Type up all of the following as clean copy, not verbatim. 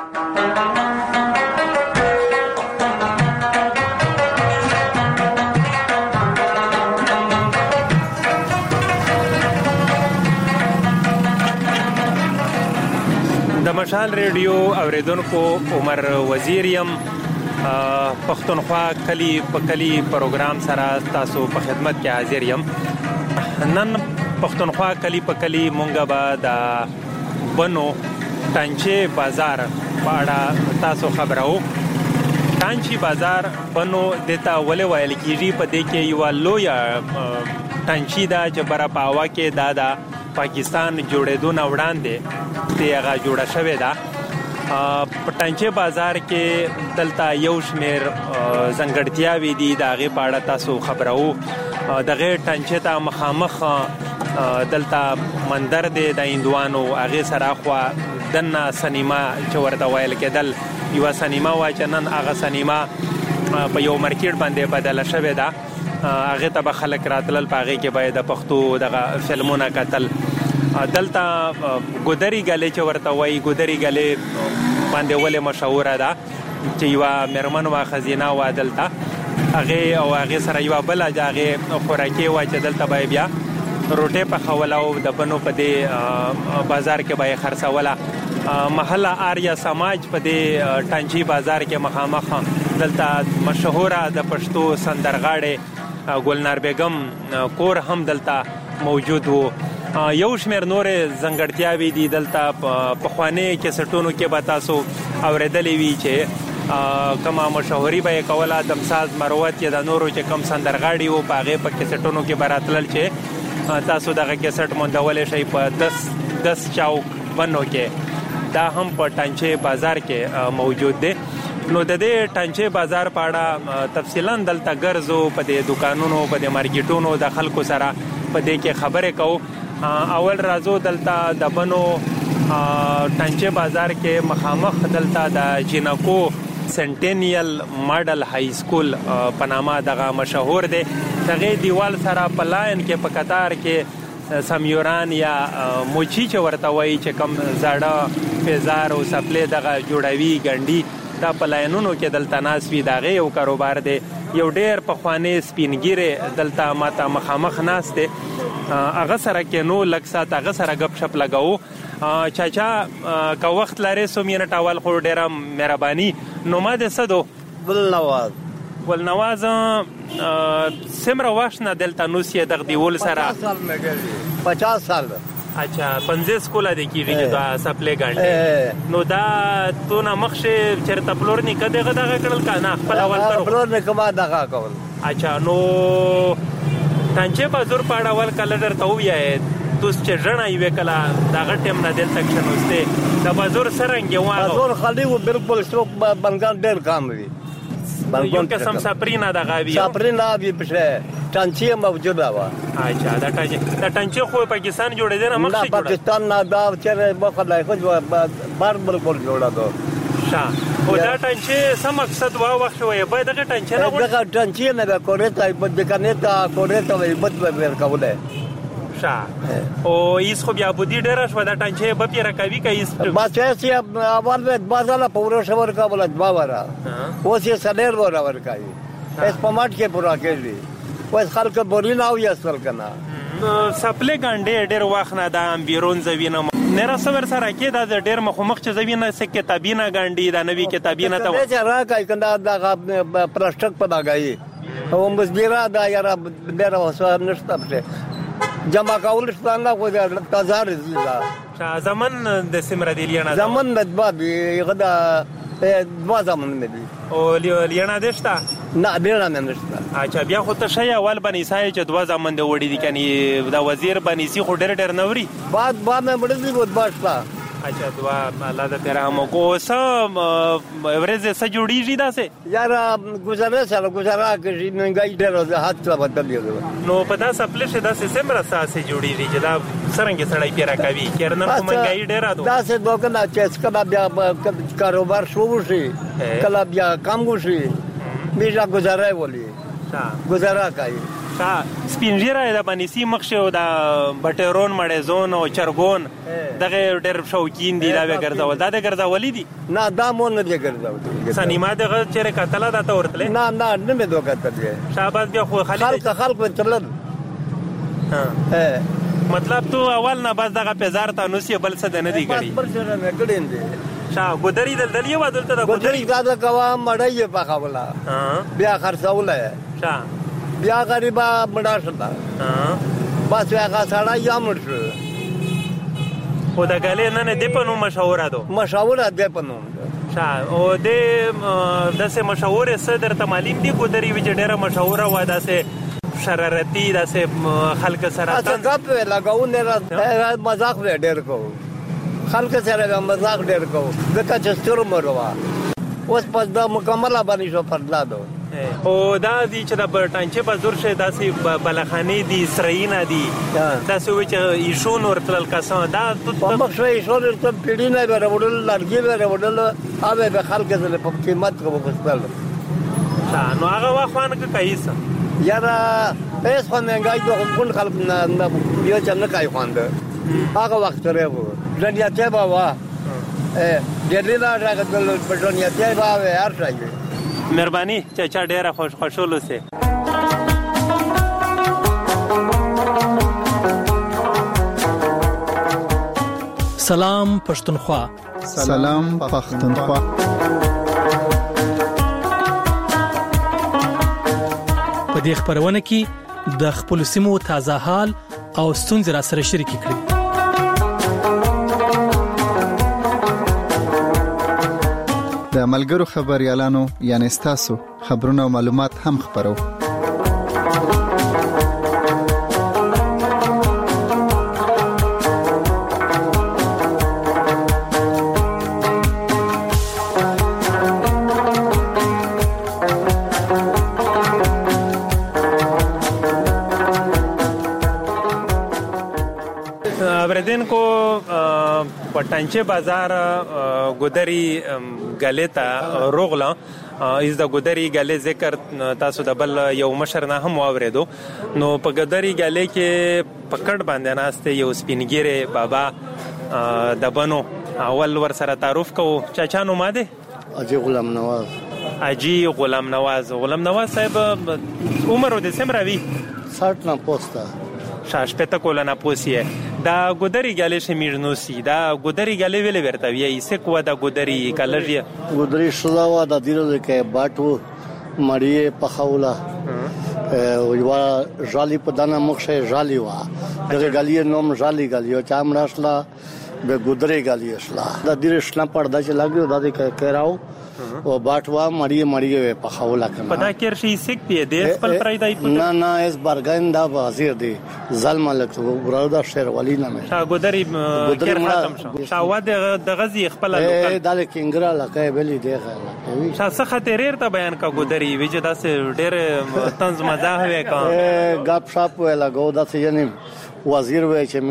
د مشال ریډیو اوریدونکو عمر وزیر یم. پښتونخوا کلی په کلی پروګرام سره تاسو په خدمت کې حاضر یم. نن پښتونخوا کلی په کلی مونږه به د بنو ټانچې بازار په اړه تاسو خبرو. ټانچې بازار بنو دته ولې ویل کېږي؟ په دې کې یوه لویه ټانچې ده چې بره په هوا کې دا پاکستان جوړېدو نه وړاندې هغه جوړه شوې ده. په ټانچې بازار کې دلته یو شمېر ځانګړتیاوې دي، د هغې په اړه تاسو خبرو. دغه ټانچې ته مخامخ دلته مندر دی د هندوانو، هغې سره اخوا دننه سینما چې ورته ویل کېدل، یوه سینما وه چې نن هغه سینما په یو مارکیټ باندې بدله شوې ده. هغې ته به خلک راتلل، په هغې کې به د پښتو دغه فلمونه کتل. دلته ګودري ګلې چې ورته وایي، ګودري ګلې باندې ولې مشهوره ده چې یوه مېرمن وه، ښځینه وه دلته، هغې او هغې سره یوه بله د هغې خوراکي وه چې دلته به یې بیا روټۍ پخوله او د بنو په دې بازار کې به یې خرڅوله. محله آریا سماج په دې ټانچې بازار کې مخامخ دلته مشهوره د پښتو سندرغاړې ګلنار بیګم کور هم دلته موجود و. یو شمېر نورې ځانګړتیاوې دي دلته. پخواني کیسټونو کې به تاسو اورېدلې وي چې کومه مشهوري به یې کوله، دمساز مروت یا د نورو چې کوم سندرغاړي وو، په هغې په کیسټونو کې به راتلل چې تاسو دغه کیسټ موندولی شئ په 10 چوک بنو کې. دا هم په ټانچې بازار کې موجود دی. نو د دې ټانچې بازار په اړه تفصیلا دلته ګرځو، په دې دوکانونو، په دې مارکیټونو د خلکو سره په دې کې خبرې کوو. اول راځو دلته د بنو ټانچې بازار کې مخامخ دلته د جینکو سنټینیل ماډل های سکول په نامه دغه مشهور دی. دغې دیوال سره په لاین کې په قطار کې سمیوران یا موچی چې ورته وایي چې کوم زاړه پیزار او سپلې دغه جوړوي ګنډي، دا په لاینونو کې دلته ناست وي. د هغې یو کاروبار دی. یو ډېر پخوانی سپینګیرې دلته ماته مخامخ ناست دی، هغه سره کېنو لږ ساعت هغه سره گپ شپ لګوو. چاچا که وخت لرې 100 منټ اول خو ډېره مهرباني. نو ما دې څه دو؟ ګلنواز. ګلنواز څومره وخت نه دلته نوس یې دغه دیول سره؟ 50 سال. اچھا 50 کوله دی کېږي چې دا سپلې ګاڼډې. نو دا تونه مخکې چېرته پلور نیکه دغه کړل که نه خپل اول کړو؟ پلور نیکه ما دغه کول. اچھا نو ټانچې بازار په اړه اول کله درته ووایې دوست چې ژڼه یې وې کله دغه ټیم نه دلته کښېنوستې د بازار څرنګې وانه؟ بازار خالي و بالکل، څوک بنګان ډېر کام وي. یو قسم سپرینه دغه وي، سپرینه وي پښې ټانچې موجوده وه. اچھا دا ټانچې خو پاکستان جوړېدی نه مخکې جوړه؟ پاکستان نه دا چېرې مخه خو بار بالکل جوړه ده. خو دا ټانچې څه مقصد وا وخت وایي باید دغه ټانچې نه غواړي؟ دغه ټانچې نه به کورې ته بیکانې ته کورې ته وایي بد به ورکولی. او ایس خو بیا بودی ډېره شوه، دا ټانچې به پرې راکوي که ایس؟ بس ایسې اول به 2 ځله په ورځ ورکوله، 2 وره. اوس یې 4 وره ورکوي. ایس په مټ کې پوره کېږي. اوس خلک بوري نه اویستل که نه. سپلې ګاڼډې ډېر وخت نه دا بیرون زوینه نره صبر سره کې دا ډېر مخامخ چې زوینه څه کتابینه ګاڼډې دا نوي کتابینه ته چې راکوي که نه دغه پلاستیک په لګوي او مزبیره دا یاره ډېره وسوه نشته پکې جمع کول شته نه خو تازه رزي زمن د سمره دی لینا زمن د بابي غدا 2 زمن مې دي او لینا دشتا نه ډېر نه نشته. اچھا بیا خو ته شی اول بنې سای چې 2 زمن دی وړي دي کني دا وزیر بنې سی خو ډېر نوري بعد مې وړي دي بہت باشتا. اچھا دعا الله دې تیرا هم کو سم ورځ سره جوړیږي دا سه یار گزاره سره گزاره کوي منګای ډېر هات څه بدلېږي نو په دا سپلې شه دا سمره ساسه جوړیږي چې دا څنګه سړی پیرا کوي کېرنه منګای ډېر راځي دا څه دوکنه چې کله بیا کاروبار شروع شي کله بیا کم وشي میجا گزاره ولي گزاره کوي سپین ږیره د بنیسي مخ شو د بټیرون مړیزون او چرګون دغه ډېر شوقین دي دا به ګرځول دا د ګرځولي دي نه دا مون نه دی ګرځول سنیما دغه چیرې کتله دا ته ورتلې نه مې دوه کتلې شاباس بیا خو خلک چلل مطلب تو اول نه بس دغه پیزار ته نوسی بل څه د نه دی غړي بل څه نه کړین دي ګودري دلدلی و دلته د ګودري دا کوا مړی په خاولا بیا خرڅوله بیا غریبا مړا شتا بس هغه سړی یا مړ شو خو د غلې نه دی په نو مشوره دی په نو او د داسې مشهور صدر ته معلوم دی ګودري وی ډېره مشهوره و داسې شرارتي داسې خلک سره غپ لګاو نه مزاق ډېر کو خلک سره مزاق ډېر کو دغه چې ستور مروا اوس په دا مکمله باندې شو پردلادو او دا دي چې د ټانچې په زور شه داسې بلخانې دي سرینه دي داسې وي چې ایشون ورتلل کسان دا په مخ شوی ایشون ورته پیډي نه ورول لړګي ورول هغه به خلک سره په قیمت کو بسل نو هغه واخوان که کایسه یاره ایس خو منګای د کون خلک نه یو چې نه کای خواند هغه وخت لري وو دنیا ته بابا ډېر لا راغله په دنیا ته بابا هر ځای مهرباني چاچا ډېره خوشحاله سه سلام پښتونخوا سلام پښتونخوا په دې خبرونه کې د خپل سیمو تازه حال او ستونزې را سره شریک کړئ د ملګرو خبريالانو یعنی ستاسو خبرونه او معلومات هم خبرو بردین کو پټانچه بازار ګودري غلیتا روغلا از د ګودري غلې ذکر تاسو د بل یو مشر نه هم واوریدو نو په ګودري غلې کې پکړ باندې ناشته یو سپینګيره بابا د بنو اول ور سره تعارف کو چاچا نو ماده اجي غلام نواز صاحب عمر د سمراوي 60 نه پوسټه شاش پته کولنا پوسیه دا ګودري غلې شمیرنوسی دا ګودري غلې ویلې ورته وی ایسه کو دا ګودري کلریا ګودري شلاوا د دیره کې باټو مړی په خوله وا جالي په دانه مخشه جالي وا دغه غلې نوم جالي غلې چامړاشلا د ګودري غلې اسلا د دیره شنا پردا چې لاګو د دې کراو او باټوا مړی په خوله کنه پدا کېر شي سیک پی دې خپل پرایدای نه اس برګندا وزیر دی ظلم لک وردا شهر ولی نه مې ګودري کېر ختم شو شاواد د غزي خپل لوکل د کینګرا لکه بلی دی خلک شاسه خطریر ته بیان کا ګودري وجه داسې ډېر طنز مزاح وې کا غپ شاپ ولا ګودا چې یعنی وزیر وې چې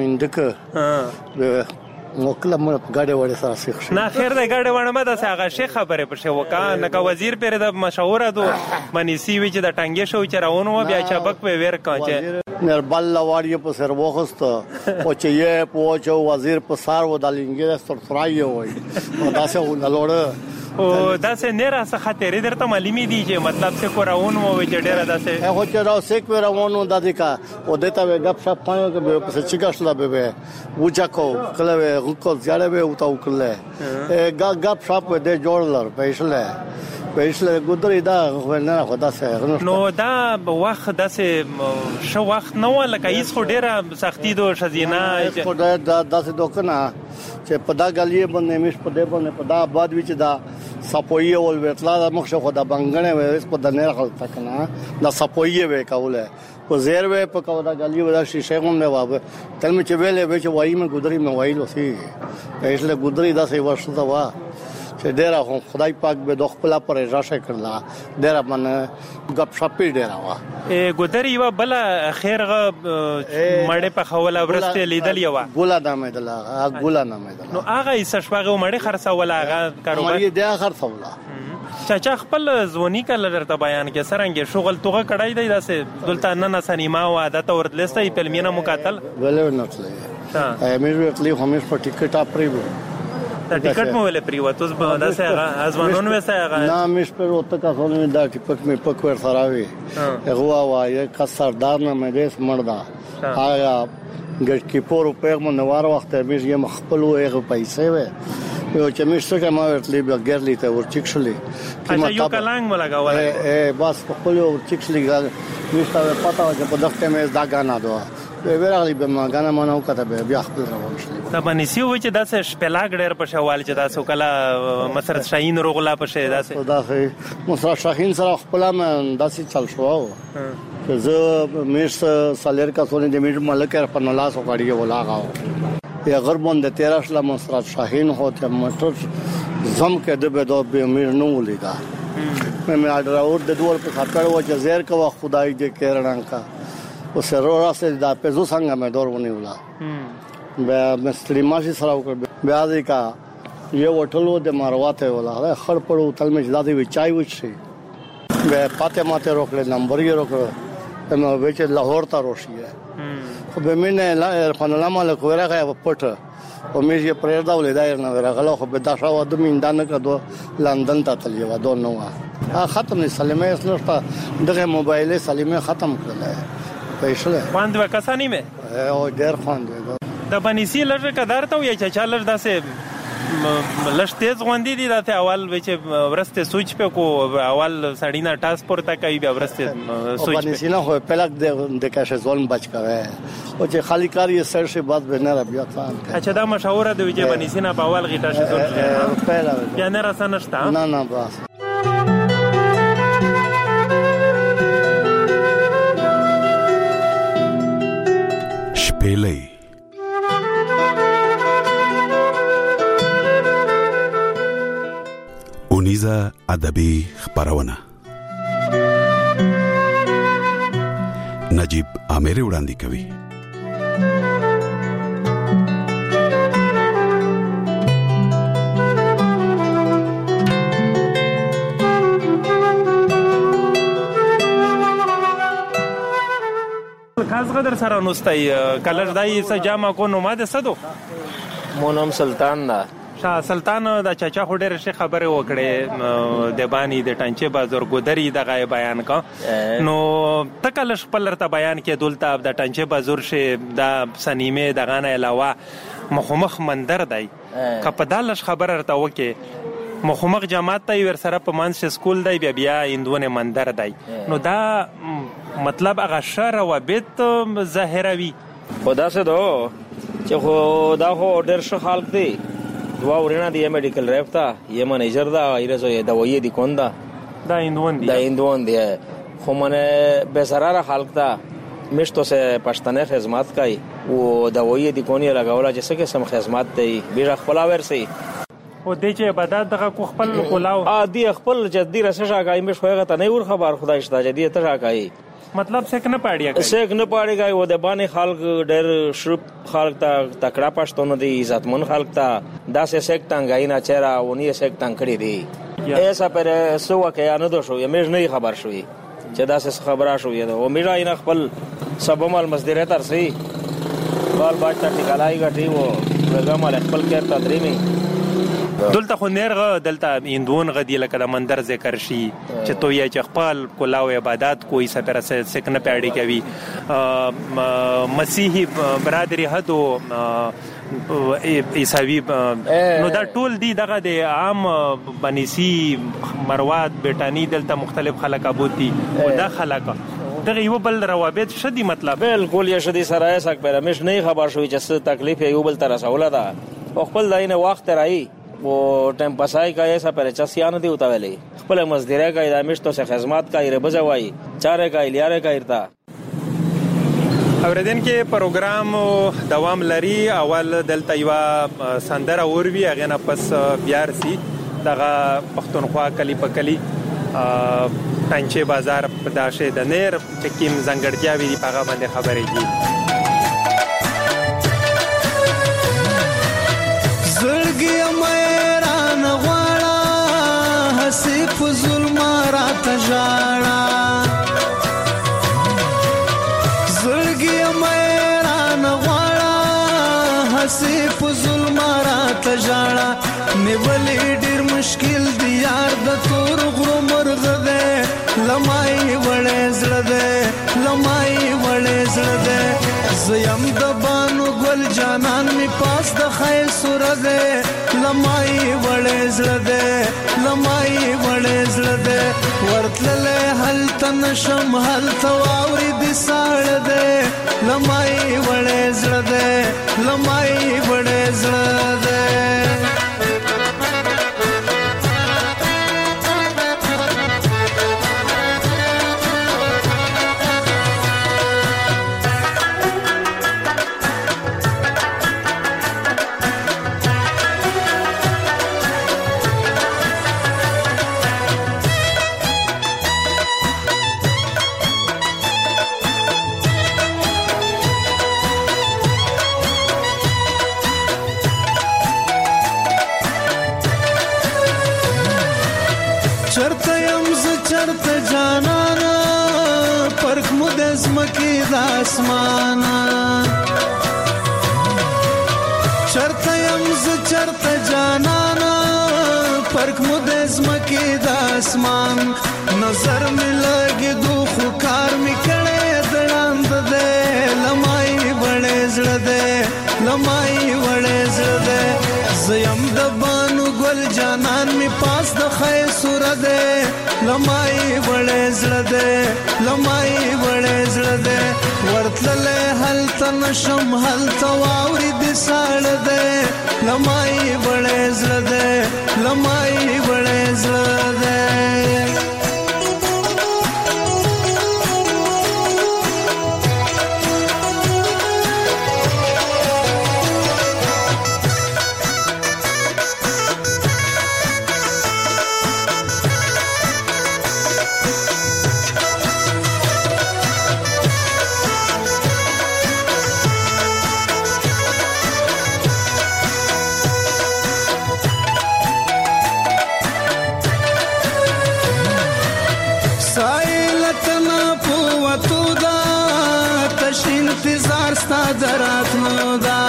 مندک موکل مر غاډه وړه سره شیخ نه خیر ده غاډه وړه مده هغه شیخ خبره پر شو وکا نه کا وزیر پر د مشهور دو منیسی وی چې د ټنګې شو چرونه بیا چبک په ور کاچه نربل لواړی په سر وخست او چې یې پوچو وزیر په سار و د لنګې سترای وای او داسه ولوړه او داسه نه را څه خطرې درته معلومي دي چې مطلب څه کوراون مو وی ډېر داسه هغه چې راو سیک ورونو د دې کا او دته غپ شپ پایو کې په څه چیکاشلا به وچاکو کله غوکو ځاړه به او تاو کله غپ شپ دې جوړلر پېښله ګودري دا نه خدا سره نو دا وخت داسه شو وخت نو لکه هیڅ خو ډېر سختي دو شزینه خو دا داسه دوکنه چې په دا غلیه باندې مش په دې باندې په دا آباد وچ دا سپوی او ورتلا د مخ شو د بنګنه وې په د نه خلک تکنه د سپوی وې کوله په زیر وې په کودا غلی ودا شیشه هم نه وابه تل می چې ویلې چې وایي مې ګودري مې وایلو سي پېښله ګودري دا سي ورشته وا چې ډېر هم خدای پاک به د خپل پر راشه کړلا ډېر باندې غپ شپې ډېر وا ګودري وا بل خیرغه مړې په خوله ورسته لیدل یو ګولا نامه دلا ګولا نامه دلا نو هغه یې سشواغه مړې خرڅول هغه کاروبار مړې دی خرڅولا چاچا خپل ځواني کله درته بیان کې څرنګه شغل توغه کړای دی داسې دلته نن سینما او عادت ورتلسته فلمونه مکاتل ولې نتلې امیر وکلی همیش په ټیکټ اپریو دا ټیکټ مو ولې پریوتوس به داسې هغه ازمانون وسه هغه نه مش پر وته کا خو دا ټیکټ می پک ور سراوي هغه وایي کا سردار نه مې دیس مردا آیا ګټ کی پور په منوار وخت مې یې مخبل وې پیسې وې یو چې مې څه ما ورتلی به ګرلی ته ورچکشلې اچھا یو کلنګ ملګاوله بس په خپل ورچکشلې ګل مې ستاسو پتا و چې په دغه مې دا غانا دوه ویراغلی به ما غانا مونږ کته به بیا خپل روان شل دا باندې سی و چې داسې شپلاګ ډېر په شوال چې تاسو کله مسرت شاهین روغلا په شه داسې مسرت شاهین سره خپل ما داسې چل شو چې زه مېش سالر کا سونه د مېډ ملک په نلاس وکړی ولاغاو یا غربون د 13 لا مسرت شاهین هوته موټر زم کې د به د امیر نو ولیدا مې اډر اور د دوه په خاطر و جزیر کا خدای دې کېرړان کا او سره راسه دا پزو څنګه مې دور ونیولا بیا مستری ماشي سره وکړ بیا دې کا یو وټلو د مارواته ولا خړ پړو تل مې زادي وچای وچی بیا پاته ماته روکل نمبر یې روکل نو وچ لاهور ته روشي خو به مې نه خپل مالک ورغه پټ او مې یې پرېر دا ولې دا نه ورغله خو به دا شاو د میندان کړو لندن ته تللی و دو نو ختم نه سلیمه اسنه دغه موبایل سلیمه ختم کړل پېښله باندې وکاسانی مې او ډېر خوند د بنيسي لږه قدر ته وي چې چالر داسې لږ تیز غوندې دي داسې اول وچ ورسته سوچ په کو اول سړینا ټاس پورته کوي بیا ورسته سوچ بنيسي نه هو پلک د کاشه ظلم بچ کوي او چې خالی کار یې سر شي بعد به نه بیا ځان اچھا دا مشوره دی چې بنيسي نه په اول غیټه شي سوچ یا نه راسه نشته نه بس شپېلې اونیزه ادبي خبرونه نجیب امیر وړاندې کوي. خاص قدر سره نوستای کلر دای سجامه کو نو ماده صدو مونم سلطان دا شاه سلطان د چاچا خډر شي خبره وکړي د بانی د ټانچه بازار ګودري د غي بیان کا نو تکل خپل رته بیان کې دولته د ټانچه بازار شي د سنیمه د غانه علاوه مخمخ مندر دی کپدالش خبره رته وکړي مخمخ جماعت ته ور سره په مانس سکول دی بیا اندونه مندر دی نو دا مطلب هغه شر او بیت ظاهروي خدا سے دو چې خو دا خو ډېر ښه خلک دی دوا ورنه دی میډیکل ریپ تا یې منیجر دا ایرزو د وې دی کوندا دا اندون دی خو منه به سراره خلک تا مشتو سے پښتنه خدمت کوي او د وې دی کونی لګاولا چې څه قسم خدمت دی بیره خپل ورسي او د چې عبادت دغه کو خپل کولاو دی خپل جدي رسشه کوي مش خوغه ته نه ور خبر خدای شته جدي ته کوي مطلب څنګه نه پاړیا کوي څنګه نه پاړیا کوي و د باندې خلک ډېر شرپ خلک ته تکړه پښتون دي عزتمن خلک ته داسې سیک تنګای نه چیرې ونی سیک تنګ کړی دي ایسا پر سو کې نه دو شو یمه نه خبر شوې چې داسې خبره شوې ده او میرا نه خپل سبمال مزدره تر سي بال باټ ټیکالای غټي وو پروګرام خپل کې تدریمي دلته خو نرغه دلته اندون غدی لکه د مندر ذکر شي چې تو یې چې خپل کولاو عبادت کوئی سفر سره نه پیاړي کوي مسیحي برادری هدو عیسوی نو دا ټول دی دغه د عام بنيسي مروات بیٹانی دلته مختلف خلک ابود دي او دا خلک دغه یو بل روابط شدي مطلب بالکل یې شدي سره سک پر مش نه خبر شوی چې تکلیف یو بل تر رسوله ده خپل داینه وخت راي वो टाइम पसाई का ऐसा पहले चसियान दी उतावले खपल मजदरे का इदामिश्तो से खिदमत का इरे बजवाई चारे का इलियारे का इरता اوریدن کې پروګرام دوام لري اول دلته یو سندره اوروي هغه نه پس بیار سي دغه پښتونخوا کلی په کلی پنځه بازار په داشه د نیر ټکیم زنګړتیا وی په هغه باندې خبرې دي زړګي مې ران غواړه حسيب په ظلم راته ژاړه زړګي مې رانه غواړه هسې په ظلم راته ژاړه نیولې ډېر مشکل دی یار د تور غرو مرغه دی لمای وړې زړه دی لمای وړې زړه دی زه یم د بانو ګل جانان می پاس د خیر سوره دی لمای وړې زړه دی لمای وړې زړه دی ورتللې هلته نشم هلته واورې دې ساړه دی لمای وړې زړه دی لمای وړې زړه دی چرته یم زه چرته جانانا پرک مو د ځمکې د اسمانه چرته یم زه چرته جانانا پرک مو د ځمکې د اسمان نظر مې لګېدو خو کار مې کړی د ړاند دی لمای وړې زړه دی لمای وړې زړه دی زه یم د بانو ګل جانان می پاس د خیر سوره دی لمای وړې زړه دی لمای وړې زړه دی ورتللې هلته نشم هلته واورې دې ساړه دی لمای وړې زړه دی لمای وړې زړه دی انتظار ستا دراتلو دا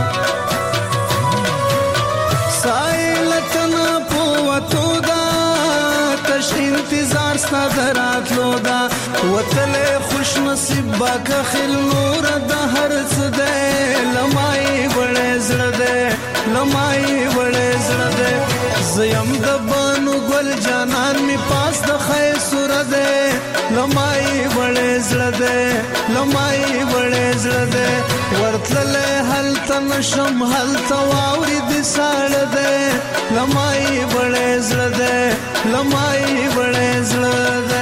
سایلتنا پوتو دا تش انتظار ستا دراتلو دا وتلے خوش نصیب باکا خل نور دا هرڅ دے لمای وړې زړه دے لمای وړې زړه دے زیم د بانو ګل جانان می پاس د خیر سور دے لمای وړې زړه دے لمای وړې زړه دے ورتللې هلته نشم هلته واورې دې ساړه دے لمای وړې زړه دے لمای وړې زړه دے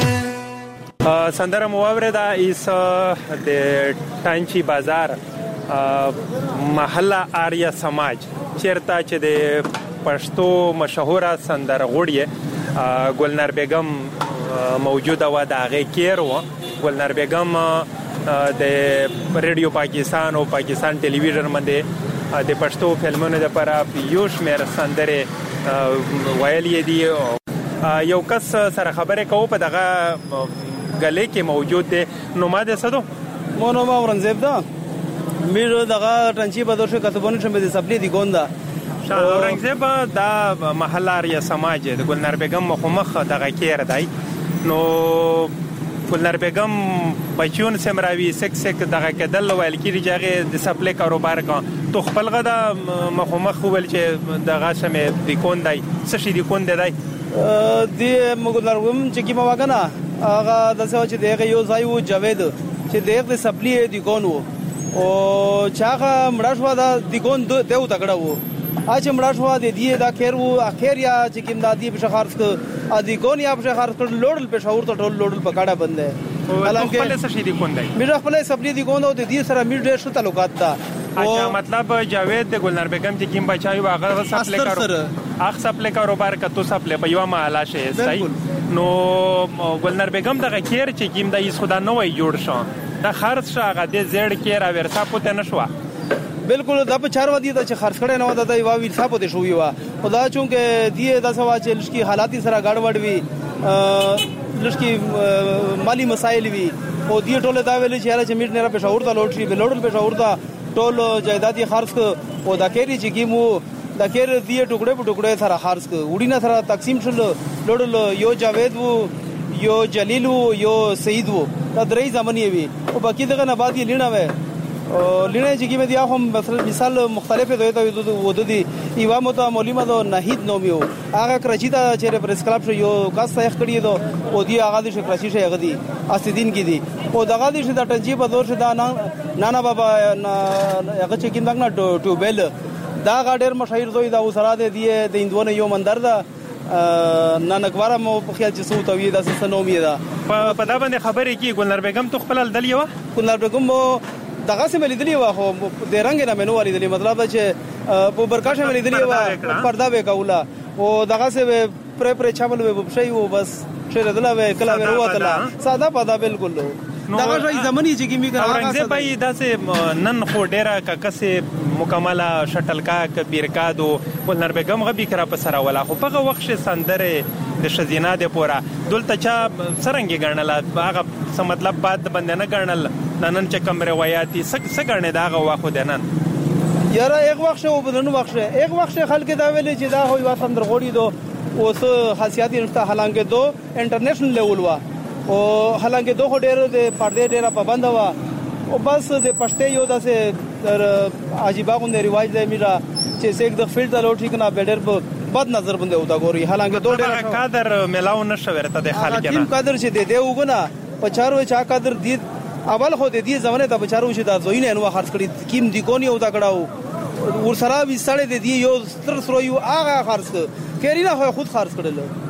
سندره مواوره دا ایس د ټانچی بازار محله آریا سماج چیرته چې د پښتو مشهوره سندره غوړی ګلنار بیگم موجوده و د هغه کیر و ګلنار بیگم د ریډیو پاکستان او پاکستان ټلویزیون باندې د پښتو فلمونو لپاره یو شمېر سندره ویلې دي یو کس سره خبره کوو په دغه غلې کې موجود دی نو ما د سدو مونو ما ورنځب دا میرو دغه ټنچی په دوشه کتبونه شمه دي سپلی دی ګوندا اورنګزیب دا محله آریا سماج د ګلنار بیگم مخ دغه کیر دی نو ګلنار بیگم بچون سمراوي سک دغه کدل ویل کیږي چې د سپلی کاروبار کا تو خپل غدا مخ ول چې دغه سمې دی کون دی سشي دی کون دی دی مګلنار وم چې کی ما وګنا هغه د څه چې دغه یو ځای وو جاوید چې دغه سپلی دی کون وو او چاغه مړشوا دا دی کون دیو تکړه وو اچ مړشوا دی دا خیر وو اخر یا چې کیم دادی په شخارس ک ادي کون یا په شخارس ک لوړل په شاور ته ټول لوړل پکاړه بند ہے حالانکه خپل څه شي دی کون دی میرا خپل سپلی دی کون او د دې سره میر ډېر شو تعلقات تا اچھا مطلب جاوید د ګلنار بیگم چې کیم بچایو هغه سپلی کاروبار کا تو سپلی په یو محله شي صحیح نو ګلنار بیگم دغه کیر چې کیم د ایس خدا نوې جوړ شو دا خرڅ شغه د زړ کیر او ورسا پته نشو بالکل دا په 4 ودی ته چې خرڅ کړي نه ودا یو ویل صاحب ته شوې وا خدا چونکه دی د سوا چې لشکي حالات سره گاډوډ وی لشکي مالی مسائل وی او دی ټوله دا ویل چې میټ نه را پېښور ته لوټ شي بلوډل پېښور ته ټول جایدادي خرڅ او دا کېری چې کیمو دا کېر دی ټوکړه په ټوکړه سره خرڅ وړي نه سره تقسیم شول لوډل یو جاوید وو یو جلیل وو یو سعید وو دا درې ځمنې وی او باقي دغه نه بعد یې لینه وې لینه چې کیمه دی هم مثال مختلفه دوی ته ودودي ایوا مو مولما دو نهید نومیو هغه کراچی ته چې پریس کلب شو یو کاس ته کړی دو او دی هغه د کراچی شه هغه دی اسدین کی دی او دغه دی چې د ټنجی په دور شه دا نانا بابا هغه چې کیندنګ نه ټوبل دا غاډر مشاهیر دوی دا وسره دی د اندونه یو مندر دا نانکواره مو په خیال چې سو توی دا سنومی دا په دا باندې خبرې کی ګلنار بیگم تو خپل دلی و ګلنار بیگم مو دغه سم لیدلی و خو د رنگ نه منو والی دلی مطلب چې په برکاشه مې لیدلی و پردا به کولا او دغه سه پر چابل و بشي و بس شهر دلا و کلا و وتلا ساده پدا بالکل دغه شي زماني چې کیمی کړه اورنګزیب بھائی داسې نن خو ډیره ککسه مکمله شټلکا بیرکادو ګلنار بیگم غبي کرا په سره ولا خو په وخت سندره د شزینا د پورا دلته چا سرنګي ګڼل هغه څه مطلب بعد بندنه ګڼل نن چې کوم روایتي څه ګڼل داغه واخو دنن یاره یک وخت او بدن وخت یک وخت خلک دا ویل چې دا هوی واسم درغوړي دو اوس خاصیت نشته حالانکه دو انټرنیشنل لیول وا او حالانکه دو ډېر د پردې ډېر پابند وا او بس د پښتې یو داسې عجیبه غونډه رواج دی میرا چې څوک د فیلډ ته لوټی کنه بیډر په بد نظر باندې ودا ګوري حالانکه دو ډېر قادر ملاو نشو ورته د خلک نه قادر چې دی وګنه په چارو چا قادر دی اول خو د دې زمانه ته بچارو چې دا زوینه نو خرڅ کړي کیم دی کونی او دا کړهو ور سره وی سړی د دې یو ستر سره یو هغه خرڅ کړي نه خود خرڅ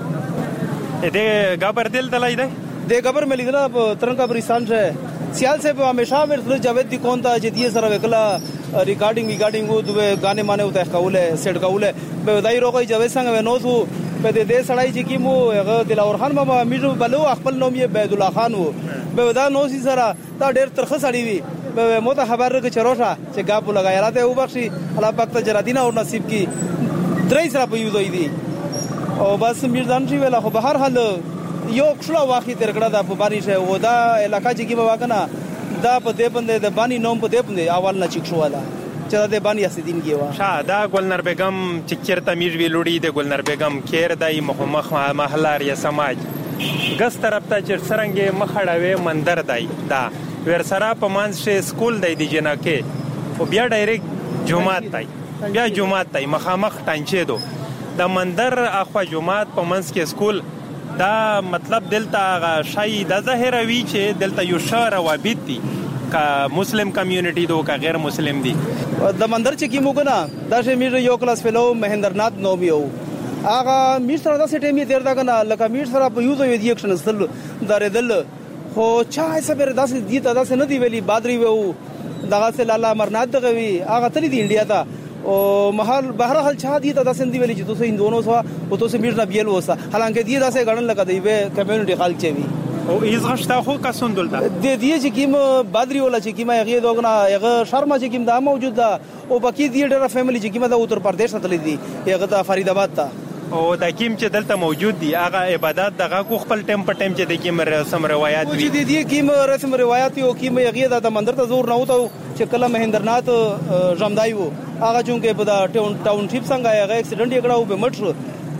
کړل دې غبر دل دلای دی د غبر مې لیدل په ترنګ ابرستان شه سیال سے ہمیشہ میرے جاوید دی کون تھا جدی سره وکلا ریکارډینګ وو دوه غانه مانه وته کوله سیټ کوله به دای روغی جاوید څنګه نو سو په دې سړی چې کیمو هغه دلاور خان بابا میرو بلو خپل نوم یې عبد الله خان وو به دا نو سي سره دا ډېر ترخه سړی وي به مو ته خبر راک چروشا چې غاپو لگایا راته او بخشي الله پاک ته جرادینا او نصیب کی درې سره په یو دوی دي او بس میردان شي ویلا خو به هر حال یو کښلا واخی تر کړه دا په بانی شه و دا علاقہ چې کیما واکنه دا په دې باندې د بانی نوم په دې باندې اول نه چیک شو والا چې د بانی اسدین کیوا شاه دا ګلنار بیگم چې چیرته میر وی لوړی د ګلنار بیگم کیر دای مخ محله ری سماج ګس طرف ته چې سرنګ مخړاوي مندر دای دا ور سره په مانس سکول دای دی جنکه او بیا ډایرکټ جمعات دای بیا جمعات دای مخامخ ټانچې دو دا مندر اخوا جمعات په منس کې سکول دا مطلب دلته شای د ظاهره وی چې دلته یو شهر وابد دي کا مسلم کمیونټي دو کا غیر مسلم دي د مندر چې کیمو کنه دا چې میر یو کلاس فلو مهندرنات نومیو هغه میر سره د سټیمي تیر دا کنه لکه میر سره په یو ځای دی اکشن سل درېدل خو چا سبر داسې دی ته داسې نه دی ویلي بادری وو دغه سه لاله امرنات دغه وی هغه تل دی انډیا ته او محل بهر حال چا دی ته داسې دی ویلي چې تاسو هندونو سوا او تاسو میر نه بیل وسه حالانکه دی داسې غړن لګا دی به کمیونټي خلک چوي او ایز غشتا خو کسون دلته د دې چې کیم بادری ولا چې کیم هغه دوغنا هغه شرما چې کیم دا موجود ده او باقي دی ډېر فیملی چې کیم دا اتر پردیش ته تللی دي هغه د فرید آباد ته او د کیم چې دلته موجود دي هغه عبادت دغه کو خپل ټیم په ټیم چې د کیم رسم روایت وي چې دي کیم رسم روایت او کیم هغه د مندر ته زور نه وته چې کله مهندرنات جمدای وو هغه چونکه په دا ټاون شپ څنګه هغه اکسیډنټ یې کړو به مټ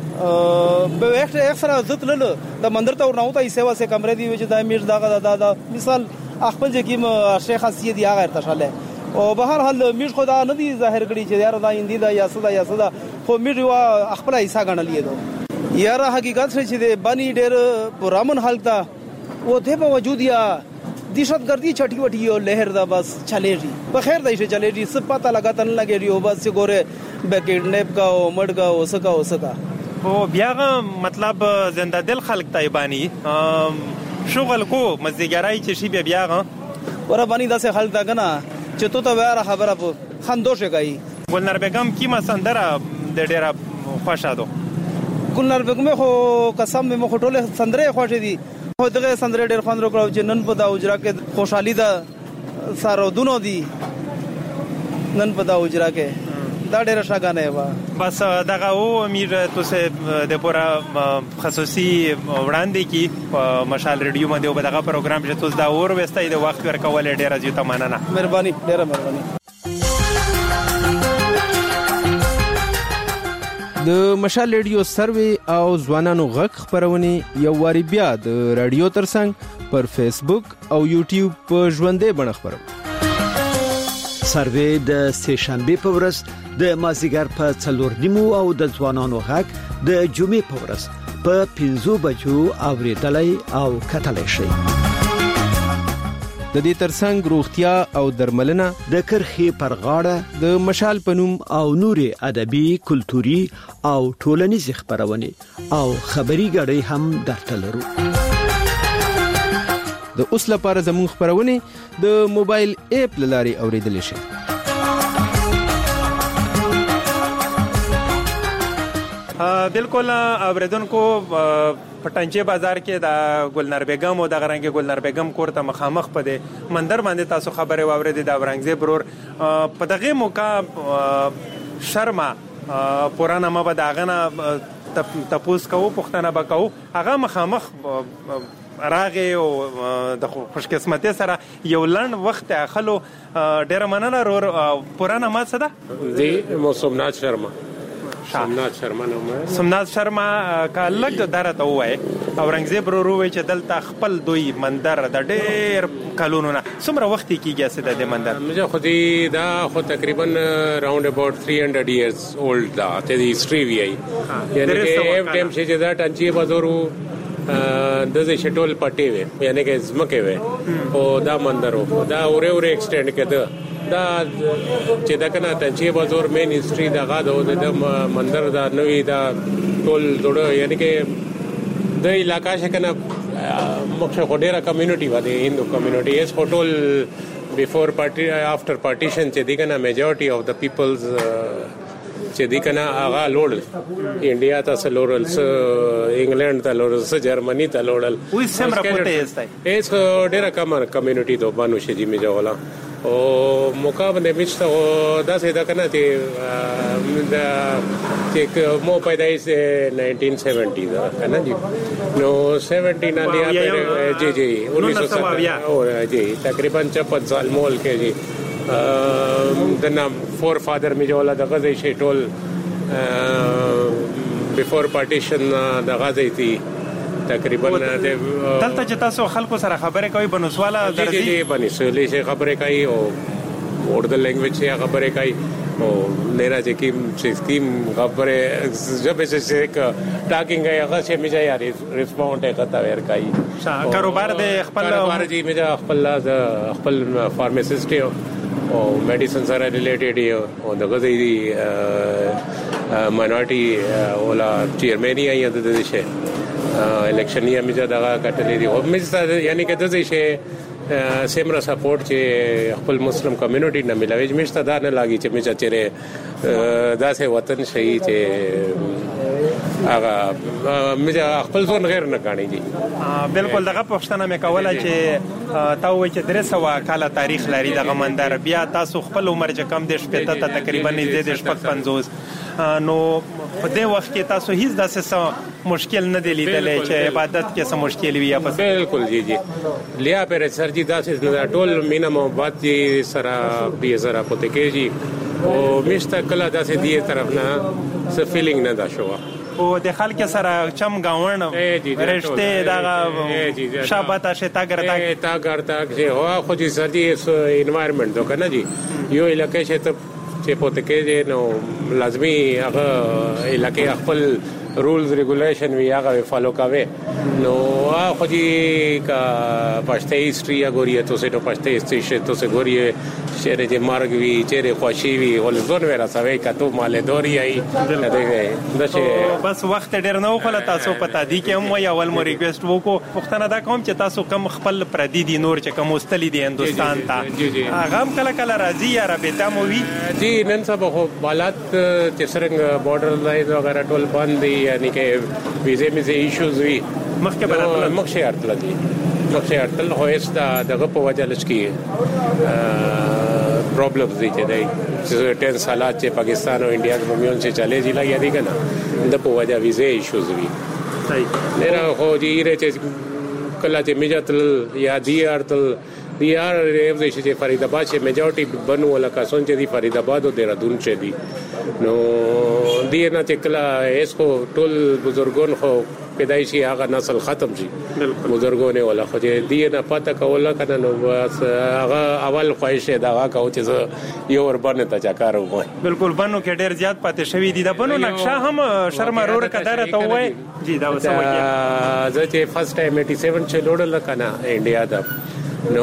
به اکثر عزت له د مندر ته ورنه وته سیوا سه کمرې دی چې د امیر دغه دا مثال خپل چې کیم شیخ حسیه دی هغه ارتشاله او به هر حال میر خدا نه دی ظاهر کړي چې یار دا اندی دا یا صدا خو میر وا خپل ایسا غنلې دو یار حقیقت چې د بانی ډېر پرامن حالت او ته په وجود یا دهشتګردي چټي وټي او لهر دا بس چلےږي په خیر دایشه چلےږي څه پتا لگا تن لګي او بس ګوره بیکډنیپ کا او مړ کا او سکا او بیا مطلب زنده دل خلق تایبانی شغل کو مزدګرای چې شی بیا ور باندې داسې خلک دا کنه چې تو ته واره خبره په خندوشه کوي ګلنار بیگم کیما سندره د ډېر خوښه دو ګلنار بیگم خو قسم مې مخ ټوله سندره خوښه دي خو دغه سندره ډېر خوند راکړو چې نن په دا اجرا کې خوشحالي ده سره دونو دي نن په دا اجرا کې دا ډېر ښاګانه و. بس دغه او امیر تاسو د پورا خصوصي وړاندې کی مشال ریډیو باندې او دغه پروګرام چې تاسو دا اور وستای د وخت ورکول ډېر زیاته مننه. مهرباني، ډېره مهرباني. د مشال ریډیو سروي او ځوانانو غږ خبرونه یو واری بیا د رادیو ترڅنګ پر فیسبوک او یوټیوب په ژوندې بڼه خبرو. سروي د سه شنبه په ورځ د مازیګر په 4:30 او د ځوانانو غږ د جمعې په ورځ په 5 بجو اوریدلای او کتلای شي. د دې ترڅنګ روغتیا او درملنه د کرخي پر غاړه د مشال پنوم او نوري ادبي، کلتوري او ټولنیز خبرونه او خبري غړي هم درته لرو. د اوس لپاره زموږ خبرونه د موبایل اپ لاري اوریدل شي. بالکل اوریدونکو پټنچې بازار کې د ګلنار بیگم او د غرنګ ګلنار بیگم کور ته مخامخ پدې منظر باندې تاسو خبره واورید د اورنګزیب برور په دغه موقع شرما پرانا ما به داغه تپوس کوو پښتنه بکاو هغه مخامخ راغه او د خوش قسمتي سره یو لړن وخت اخلو. ډېر مننه رور پرانا ما څه ده دی موسمنات شرما سمناز شرما کا لګ درته وای اورنګزیب وروي چې دلته خپل دوی منظر د ډېر کلونونه څومره وخت کېږي چې د منظر مې خو دې دا خو تقریبا راوند اباوت 300 years old دا ته هیستوري وی یعنی کې اف ټیم چې دا ټنچي بازورو د دې شټول پټي وي یعنی کې زمکه وي او دا منظر دا اورې ایکسټند کړه دا چې دا کنه ټنچي بازور مین هیستوري دا غاده د منظر دا نوې دا ټول جوړ یعنی کې د علاقہ شکنه مخه خډيره کمیونټي و دي هندو کمیونټي اس هوټل بیفور پارټي افټر پارټیشن چې دی کنه میجورټي اف د پیپلز چې دی کنه هغه لوړل انډیا ته لوړل انګلند ته لوړل جرمني ته لوړل وې سمره پته یې اس ډېر کمیونټي ته باندې شي می جوړلا او مقابله مشته دا څه دا کنه دا چې مو پیدایش 1970 دا کنه جی نو 70 نه لیا جی جی 1970 او جی تقریبا 56 سال مول کې جی د نام فور فادر می جوړلا د غزي شي ټول بیفور پارټیشن د غزي تی تقریبا دلته چې تاسو خلکو سره خبرې کوي بنوسواله درځي جی بنوسواله شي خبرې کوي او اردو لینګویج شي خبرې کوي او لیرا چې کی سکیم خبرې جب چې یک ټاکینګ هغه چې میځه یاري ریسپونډ کوي ور کوي کاروبار د خپل کاروبار جی میځه خپل فارماسیست او میډیسن سره ریلیټډ او د غزي ماینورټي ولا چیرمن یې د دې شي الیکشن یې میځه دا کټلې دي او میځه یعنی کې د دې شي سیمرا سپورټ چې خپل مسلم کمیونټي نه ملاوي میځه دا نه لاګي چې میځه چیرې دا سه وطن شي چې هغه میځه خپل ځون غیر نه کانی دي. بالکل دغه پښتنه مې کوله چې تا وایي چې 300 کاله تاریخ لري دغه منظر بیا تاسو خپل عمر چې کم دي شپته ته تقریبا نږدې 50 نو په دې وخت کې تاسو هیڅ داسې مشکل نه دی لیدلی چې عبادت کې څه مشکل وي یا پس بالکل جی جی لیا پر سر جی داسې ټول مینا محبت دي سره به زرا پته کېږي او مشته کله داسې دی طرف نه څه فیلینګ نه دا شو او د خلک سره چم گاون رشته دا شابه شتا ګرتا چې هوا خو دې سر دي انوایرنمنت دو کنه جی یو علاقې چې پته کې نو لازمي هغه علاقې خپل رولز ریګولیشن وی هغه فالو کوي نو خو دې کا پښتې هیستوري غوري ته څه ته پښتې هیستوري ته څه غوري چیرې چې مارګ وی چیرې خوشي وی ول زون ورا سوي کته مال دوري ای دغه بس وخت ډیر نه وخت تاسو پتا دی کې هم یا اول مو ریکوست وکړو پښتنه دا کوم چې تاسو کم خپل پردي دي نور چې کوم مستلی دي هندستان ته هغه کله کله راځي یا رابطه مو وی جی نن سبا خو حالات چې څنګه بارډر لایز وغیرہ ټول بند دي یعنی کې ویزه می ایشوز وی مخکې برابر مخشه ارتل دي مخشه ارتل هو است دغه په وجه لچ کې پرابلمز دي چې टेंस हालात چې پاکستان او انډیا کې میون سے چلے جی لګیا دي کنه د په وجه ویزه ایشوز وی صحیح نه خو دې چې کله چې میجاتل یا دیارتل دیار ریو چې فرید آباد چې میجورټي بنو ولا کسون چې دی فرید آباد او دهرادون چې دی نو دې نه چې کله اسکو ټول بزرګون خو پیدایشي هغه نسل ختم شي بزرګونه ولا خو دې نه پته کوله کنه نو بس هغه اول خواهش دا هغه کو چې یو ور باندې ته چکار وای بالکل بنو کې ډیر زیات پاتې شوی دي د بنو نقشه هم شرما رور کدار ته وای جی دا وسوي زه چې فرست ټایم 87 چې لوړل کنه انډیا دا نو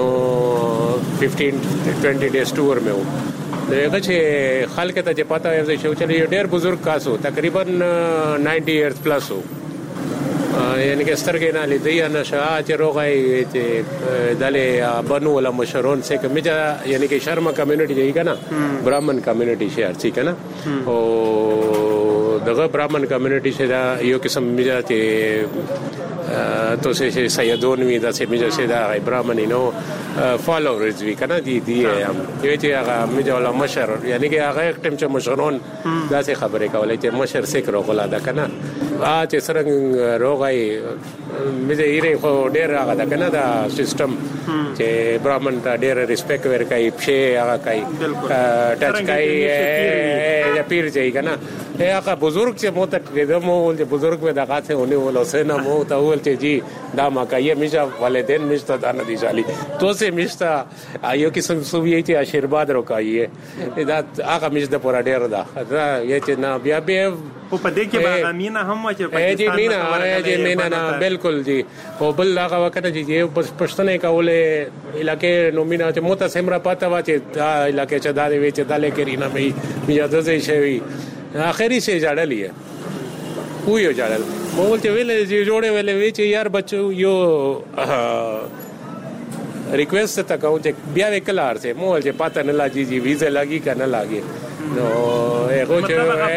15-20 days tour में हूँ देखा चे खाल के ताजे पता है जैसे चले ये डेर बुजुर्ग कास हो तकरीबन 90 years plus हो यानी कि स्तर के नाले दिया नशा चे रोगाई चे दाले बनू वाला मशरून से कि मिजा यानी कि शर्मा कम्युनिटी जाएगी का ना ब्राह्मण कम्युनिटी से अर्ची का ना ओ दगा ब्राह्मण कम्युनिटी से दा यो किस्म मिजा चे तो से सैयदोन भी दा से मिजा से दा ब्राह्मणी नो फॉलोअर्स भी करना दी है हम ये चे आगा मिजा वाला मशर यानी कि आगा एक टाइम चे मशरून दा से खबरें का वाले चे मशर से करो कोला दा करना आज इस रंग रोगाई मिजा इरे को डेर आगा दा करना दा सिस्टम चे ब्राह्मण ता डेर रिस्पेक्ट वेर का इप्शे आगा का टच का या पीर जाए का ना ये आगा बुजुर्ग चे मोता किधम हो चे बुजुर्ग में दागा थे होने वाला से ना मोता हुआ चे जी दामा का ये मिजा वाले दिन मिस्ता दाना दी जाली तो से मिस्ता आयो की सुविये चे आशीर्वाद रोका ये दा आगा मिस्ता पूरा डेर दा ये चे ना बिया बे वो पदे के बागा मीना हम वचे पाकिस्तान जी मीना ना बिल्कुल जी वो बल आगा वकना जी ये पश्तने का ओले इलाके नोमिना चे मोता सेमरा पाता वाचे इलाके चे दाले वेचे दाले केरीना में मिजा दजे शेवी आखिरी से जाड़ा लिया हुई हो जाड़ा बोलते वेले जोड़े वेले वेचे यार बच्चों यो रिक्वेस्ट तक कहूँ चे ब्याह वेकलार से मोल चे पता न लागी जी वीज़ा लगी का न लागे नो कुछ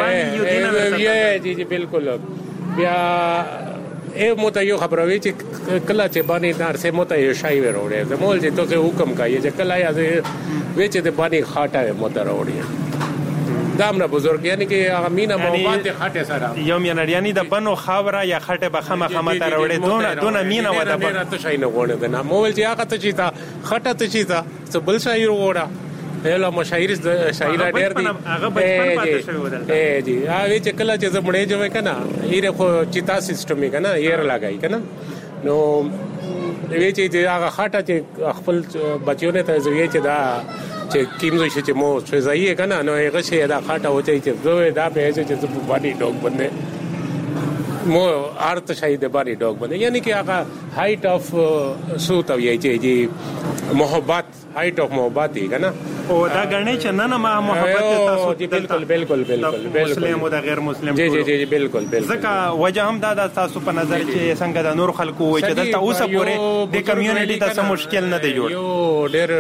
ये जी जी बिल्कुल ब्याह ए मोता यो खबर है चे कला चे बानी नार से मोता यो शाही वे रोड़े तो मोल चे तो से हुक्म का ये चे कला या से वेचे ते बानी खाटा है मोता रोड़े دامنا بزرگ یعنی که मीना مواد خټه سره یوم یعنی د بنو خاوره یا خټه به خامه ته راوړې دونه مینا ودا نه ته شي نه غوړې نه مول چې هغه ته چیتا خټه ته چیتا څه بل شاعر وړه هله مشاعر شاعر ډېر دي هغه بچپن پاتې شوی ودل جی هغه چې کله چې زمړې جوړ کنه یې خو چیتا سیستم یې کنه یې لګای کنه نو وی چې هغه خټه چې خپل بچیونه ته زوی چې دا چې کیمزو چې مو څه ځای کنه نو هغه شی دا خاطه وته چې زوی دا به چې په باندې ډوګ باندې مو ارت شاید باندې ډوګ باندې یعنی کہ هغه هایټ اف سوت او یی چې محبت هایټ اف محبت دی کنه او دا غنی چې نه ما محبت تاسو بالکل بالکل بالکل مسلم او د غیر مسلم جی جی جی بالکل بالکل ځکه وجه هم دا تاسو په نظر چې څنګه د نور خلکو وي چې دلته اوسه پورې د کمیونټي ته مشکل نه دی جوړ یو ډېر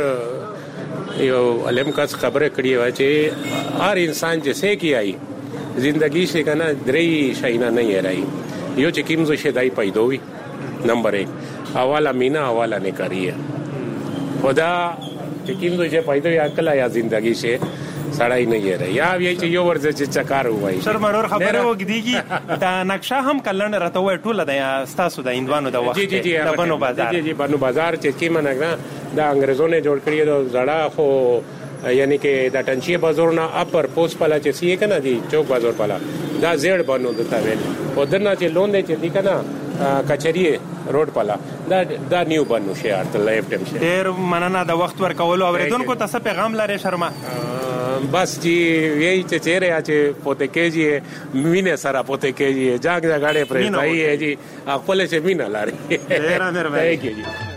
यो अलम का खबरें कड़ी हुआ चे हर इंसान जैसे की आई जिंदगी से कहना द्रई शाइना नहीं है रही यो चिकिम जो शेदाई पैदा हुई नंबर 1 हवाला मीना हवाला ने करी है खुदा चिकिम जो शे पैदा हुई अकल आया जिंदगी से सड़ाई नहीं है रही या ये यो वर्ज चकार हुआ सर मरोर खबरें वो दीगी दा नक्शा हम कल्लन रहता हुआ टूल दा या स्तासु दा इंदवानो दा वक्त जी जी जी बनो बाजार जी जी बनो बाजार चिकी मन ना दा अंग्रेजों ने जोड़ करी तो जड़ा खो यानी कि दा टंची बाजार ना अपर पोस्ट पाला चेसी है ना जी चौक बाजार पाला दा जेड बनो दता वेल उधर ना चे लोन दे दी का ना कचहरी रोड पाला दा न्यू बनो शेयर तो लाइफ टाइम से देर मनना दा वक्त वर कवलो औरेदोन को तस पैगाम लारे शर्मा बस जी यही चेहरे आचे पोते केजी है मीने सारा पोते केजी है जाग गाड़े पर भाई है जी आप पले से मीना ला रही है तेरा मेरा भाई जी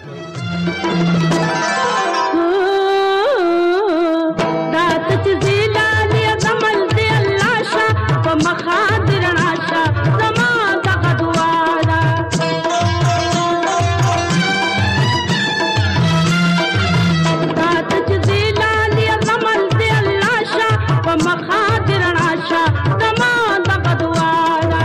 रात जिला ने कमल दे अल्लाह शा व मखादिर आशा जमान का दुआरा रात जिला ने कमल दे अल्लाह शा व मखादिर आशा जमान का दुआरा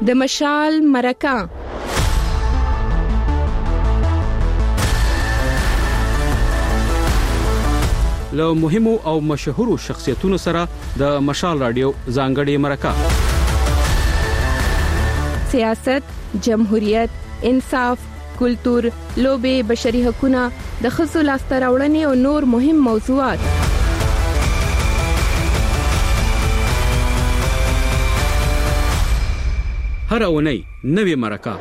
د مشال مرکه له مهمو او مشهورو شخصیتونو سره د مشال رادیو ځانګړې مرکه سیاست، جمهوریت، انصاف، کلتور، لوبې، بشري حقوقونه، د ښځو لاسته راوړنې او نور مهم موضوعات. هر اونۍ نوې مرکه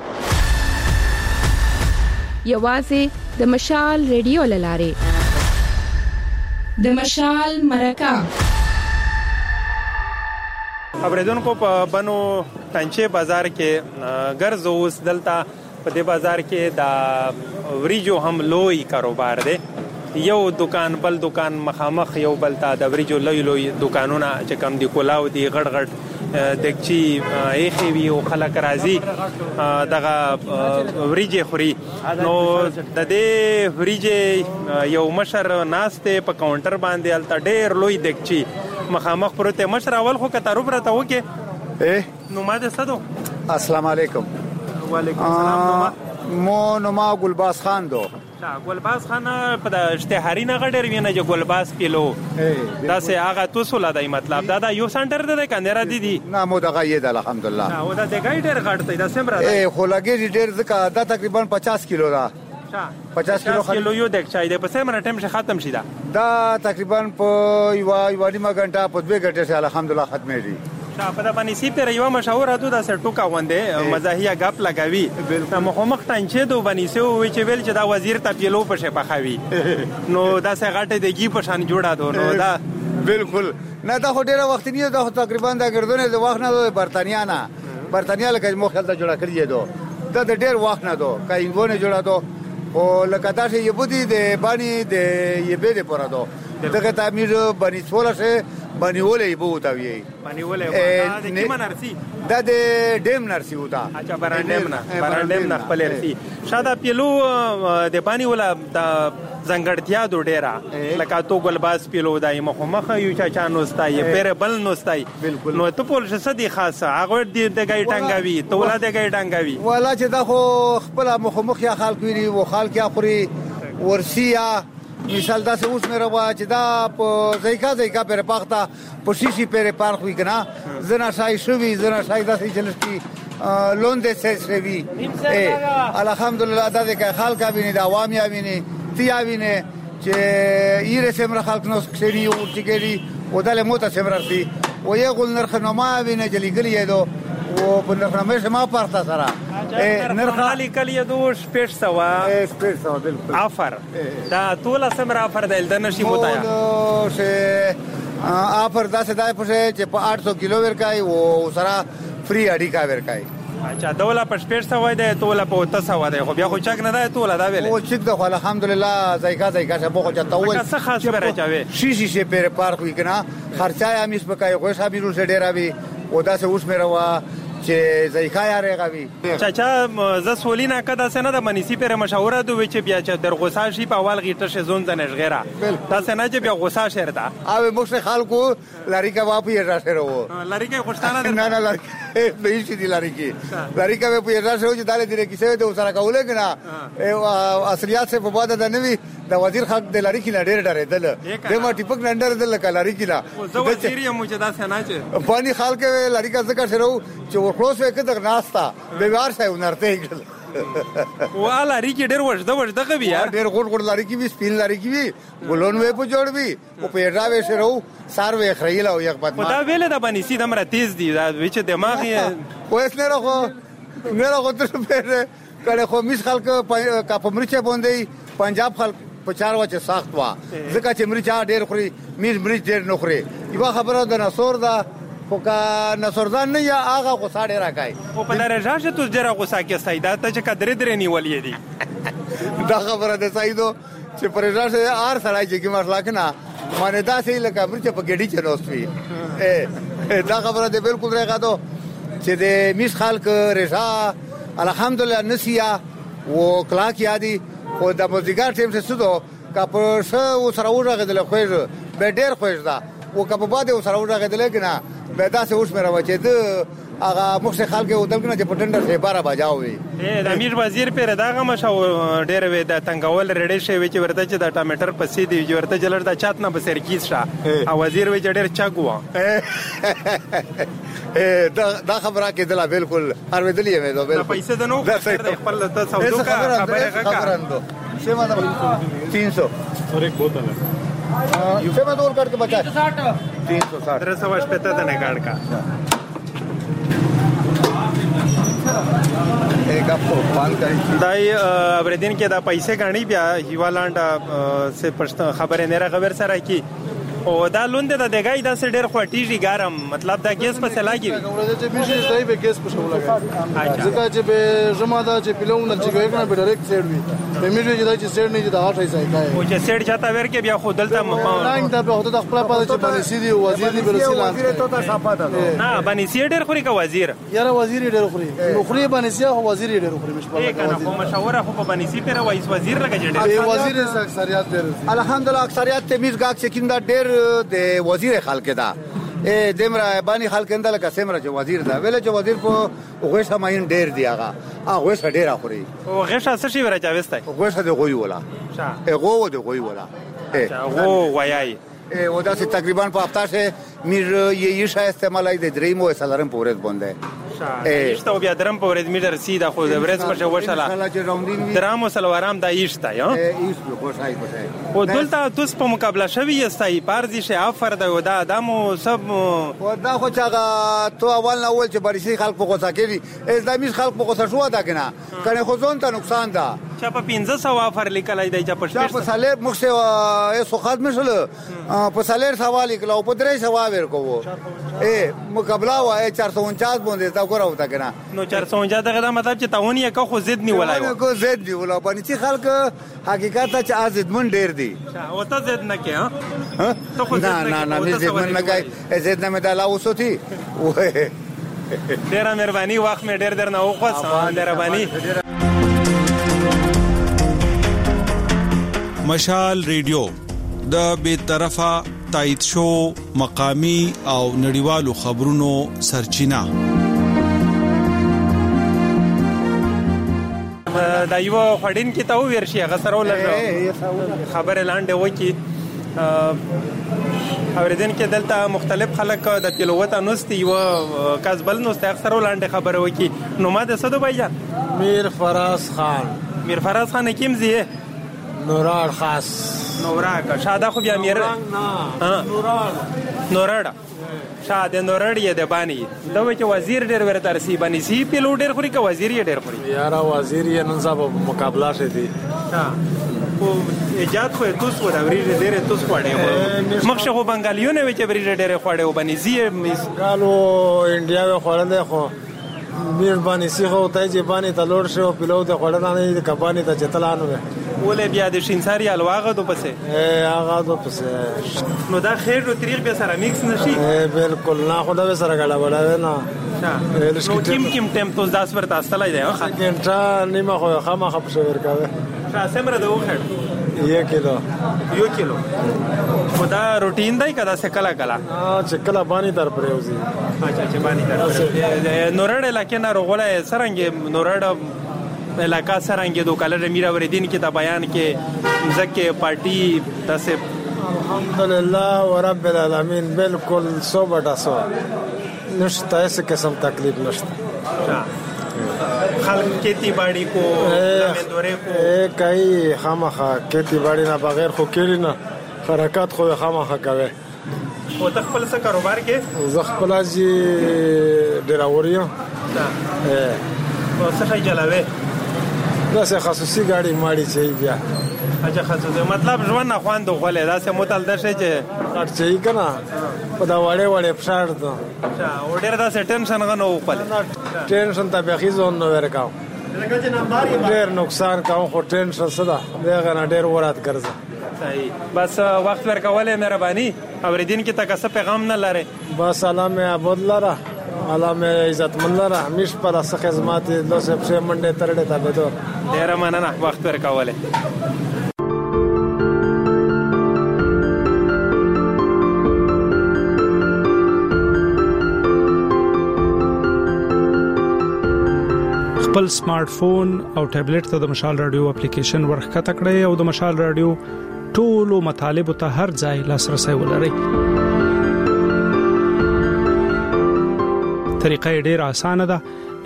یوازې د مشال ریډیو لاره. د مشال مرکه اوریدونکو په بنو تنچه بازار کې ګرځو اوس دلته په دې بازار کې دا وریجو هم لوی کاروبار دی. یو دکان بل دکان مخامخ یو بل ته د وریجو لوی دکانونه چې کم دی کولاو دی غړ دګچی ایخي وی او خلک راځي دغه وریجې خوري. نو د دې وریجې یو مشر ناشته په کاونټر باندې الته ډېر لوی دګچی مخامخ پروت مشر اول خو که تعارف راته وکي. نو ما ده صدو السلام علیکم. وعلیکم السلام. نو ما ګلباز خان دو. ګلباز خان په د اشتهاري نه غډر وینه چې ګلباز پیلو دا سه هغه توسو لدای مطلب دا یو سنټر د کندرا دي نه مو دغه یې د الحمدلله او دا د ګایډر غړته دا سمره خو لګي ډېر ځکه دا تقریبا 50 کیلو دا 50 کیلو یو دک چای د په سمره ټیم شه ختم شي دا تقریبا په یو نیمه غنټه په 2 غنټه سره الحمدلله ختمه دي. په د باندې سی پر یو مشهور هدو د سرټوکا وندې مزاحیه غپ لګاوي مخمخ تنچې دو باندې سو وی چې ویل چې دا وزیر ته پیلو پښه پخاوي نو دا سه غټه دیږي په شان جوړا دو نو دا بالکل نه دا خو ډیره وخت نه دا تقریبا دا ګردونه د وخت نه برتانیا لکه مو خلک جوړا کړی دو دا د ډیر وخت نه دو کاینګونه جوړا دو او لکه دا چې یبودي د باندې د یبه د پورا دو دغه تعمیر باندې څوله شه باندې ولې بو تا وی باندې ولې دا د کیما نرسي دا د ډیم نرسي وتا اچھا برانډیم نه خپل نرسي شاده پیلو د باندې ولا د زنګړتیا دو ډیرا لکه تو ګلباز پیلو دای مخه یو چا نوستای پیر بل نوستای نو ته پول څه دی خاصه هغه د ګای ټنګاوي ته ولا د ګای ټنګاوي ولا چې دا خو خپل مخ یا خلک ویری و خلک اخري ورسیا مثال دا اوس مې روا چې دا په ځایکا پر پخته په شیشي پر پارخ وی کنه زنا شای شوی زنا شای دا چې لشتي لون دې سوي الحمدلله دا د خلک اوینه د عوامي اوینه تی اوینه چې ایره سمره خلک نو کړي او چې ودل موته سمرسي و یې ګل نرخ نو ما اوینه جلیګلی دو او په نرخنامه شما پارتا سره نرخ علی کلی دوش پیش سوا بالکل آفر دا ټول سمر آفر دل د نشي متایا شه آفر دا سدای پښه چې په 800 کیلو ورکای او سره فری اډی کا ورکای. اچھا دوله پښپېړ سوای دی توله په تاسو وای خو بیا خو چک نه دی توله دا ویل او چک د الحمدلله ځایګه شه په چا تاول څه خاص به راچوي شي پر پارک وی کنه خرچای امیس پکای خو صاحب رو ډیر اوی او دا سه اوس مې روا چې ځایګه یاره غوي چاچا ز سولینا کدا سنه د منیسی پر مشوره دوی چې بیا چې در غوسه شي په اول غیټه شه زون ځنه غیره دا سنه چې بیا غوسه شهر دا او موږ خلکو لاری کا واپی راشه وو لاری کا خوشتانه نه لاری به شي دی لاری کا په راشه وو چې داله دې کیسه د سره کوله کنه اصليات سے په بعد د نوی د وزیر حق د لاری کې ډېر ډارېدل د ما ټیپک نندر د لاری کې لا د وزیر یې موږ دا سنه چې پانی خلک لاری کا ذکر شروع چې خلاص وکړه ناستا به وار شای ونرته کړل والا ریکی ډېر وژده کوي یار ډېر غوړ لاري کې وی سپین لاري کې وی ګلون وې په جوړ وی او په راوي شروع ساروي خړیلا او یک بد ما دا ویل د باندې سي دمره تیز دي دا وچ دماغ یې اوس نه راغو تر په کله خو مس خلک کا په مرچه باندې پنجاب خلک په چار وچه سخت وا ځکه چې مرچا ډېر خوري مرچ ډېر نه خوري یو خبره د نصور دا خو کا نصردان نه یا هغه غوسه ډیر راکای او په درجه ته ډیر غوسه کې سیدا ته چې قدرې درې نیولې دي دا خبره ده سیدو چې پرېځه ار سړای چې کی مسله کنه مانه دا سې لکه مرچ په ګډي چنوستوي دا خبره ده بالکل راغادو چې د میس خلک رضا الحمدلله نسیا او کلاک یادي او د مزګار ټیم څه سودو کا په سره وژغه د خوښ به ډیر خوښ ده او کپ باندې سره ورغېدل کنه به دا څه اوس مې راوچې د هغه مخ څخه خلک ودل کنه چې پټندر سے 12 بجاوي د امیر وزیر پر داغه مشو ډېر وې د تنگول رډې شوی چې ورته چې د ټامیټر پسې دی چې ورته جلر د چات نه بسر کیسه او وزیر وې ډېر چاګوا دا خبره کې دلا بالکل ارویدلې مې دا بالکل پیسې د نو خپل د سودو کا خبره सेवा 300 और एक बोतल है यूसे में दो काट के बचा 360 360 पेता था ने कार्ड का एक आपको पाल का दाई अबरेदीन के दा पैसे गाणी बया हिवालैंड से खबर है नेरा खबर सर की او دا لوند د دګای د سډر خوټیږي ګرم مطلب دا ګیس په سلاګي ورته چې میشي دای به ګیس په شو لګا ځکه چې به جما دا چې پلون چې ګوي کنه به ډایرکټ سیډ وي به میشي چې دا چې سیډ نه چې دا هاټ ایسای کای او چې سیډ چاته ور کې بیا خو دلته لاین دا به هوته د خپل پاده چې باندې سیدي وزیر دی برسي وزیر ته تا صفه ده نه باندې سیډر خوري کا وزیر یاره وزیر ډېر خوري نو خوري باندې سیا خو وزیر ډېر خوري مش په کنه خو مشوره خو باندې سی پر وایس وزیر لګا جوړ وزیر اکثریت ډېر الحمدلله اکثریت تمیز گاک چې کیندا ډېر د وزیر خلک دا دمرا باندې خلک انده لکه سمره چې وزیر دا ویل چې وزیر په غوښه ماین ډېر دی هغه غوښه ډېر اخوري او غوښه څه شي ورچا وستای غوښه د غوي ولا غو د غوي ولا غو وایي او دا چې تقریبا په هفته سے میر یې شای استعمالای د دریمو سلرم پورې باندې ایشته بیا درم په ورځ میټر سیده خو د ورځ په وشاله درامو سلوارام دا ایشته یا ایشته خوشای خوشای او دلته توس په مقابله شوی استای پارځي شه افر دا د ادمو سب او دا خو چاغه تو اول اول چې بریسي خلک په غوسه کوي اسلامي خلک په غوسه شو دا کنه کنه خو ځون ته نقصان ده چې په 1500 افر لیکلای دی چې په سالر مخه سو خدمت شله په سالر سوال کلاو په درې سوال ورکو مقابله وای 449 باندې تا کوراو تا کنه نو 449 دا مطلب چې تاونی کا خو زید نیولای کو زید دی ولا باندې چې خلک حقیقت ته ازید من ډیر دی او ته زید نه کې ها ته خو نه زید من نه کوي زید نه مداله وسوتی ډیر مهرباني وخت مې ډیر درنه وخص مهرباني مشال ریډیو د بیطرفه تایید شو مقامی او نړیوالو خبرونو سرچینه دا یو خډین کې تاو ورشي غسرو لږه خبر لاندې وکی اوریدن کې دلته مختلف خلک د تلاوت انوستي یو کسبل نو اکثر لاندې خبره وکی نو ما د صدو بایجان میر فراز خان کیم زیه نورار خاص نورا شاده خو بیا میر نورا شاده نورا یې د بانی دا و چې وزیر ډېر ورته رسی بانی سی پیلو ډېر خوري که وزیر یې ډېر خوري یاره وزیر یې نن صاحب مقابله شه دي او ایجاد خو توس و دا وریجه ډېر توس خوړې مخشه خو بنگالیونه و چې وریجه ډېر خوړې و بانی زی ګالو انډیا خوړل خو میر باندې سی خو ته چې باندې تلور شو پیلو ته خوړل نه کبانی ته چتلانو ولې بیا د شینساری الواغه دو پسې هغه دو پسې نو دا خیر او طریق به سره میکس نشي بالکل نه خو دا سره غلا وړا نه نو کیم ټیم تو 10 ورته استلای دی ها ګنټه نیمه خو خامہ خپ شو ورکاوه شاسمره د وخړ 1 کیلو خدا روټین دی کدا سکلا کلا چې کلا باندې در پروزي اچھا چې باندې در نورړ لکه نه روغله سرنګ نورړ علاقہ سرنګ دو کلر میرا وردین کې دا بیان کې زکه پارٹی تاسو الحمدلله ورب العالمین بالکل 100% نشته ایسے قسم تکلیف نشته خلق کھیتی باڑی کو دورے کو کئی خامخا کھیتی باڑی نه بغیر خو کېلی نه حرکت خو خامخا کوي او تخپل څه کاروبار کې زخپل جی ډراوریا او څه چلاوي دا څه خصوصي ګاډي ماړي چي بیا اچھا خصوصي مطلب ژوند نه خواندو غولې دا څه متل دشه چې خرچي کنه په دا وړې فشار ده او ډېر دا ټینشن غنو خپل ټینشن ته به خيزون نو ورکاو ډېر نقصان کاو خو ټینشن صدا دغه نه ډېر ورات ګرځه صحیح بس وخت ورکواله مهرباني اوریدین کې تاسو پیغام نه لاره بس سلام عبد لاره علامه عزت من لاره همیش پر اس خدمات لو سب سے منډه ترډه تا به دو ډیر مننه وخت ورکواله خپل سمارټ فون او ټابلیټ ته د مشال رادیو اپلیکیشن ورخکته کړئ او د مشال رادیو ټولو مطالب ته هر ځای لاسرسي ولرئ. طریقه ډیره اسانه ده.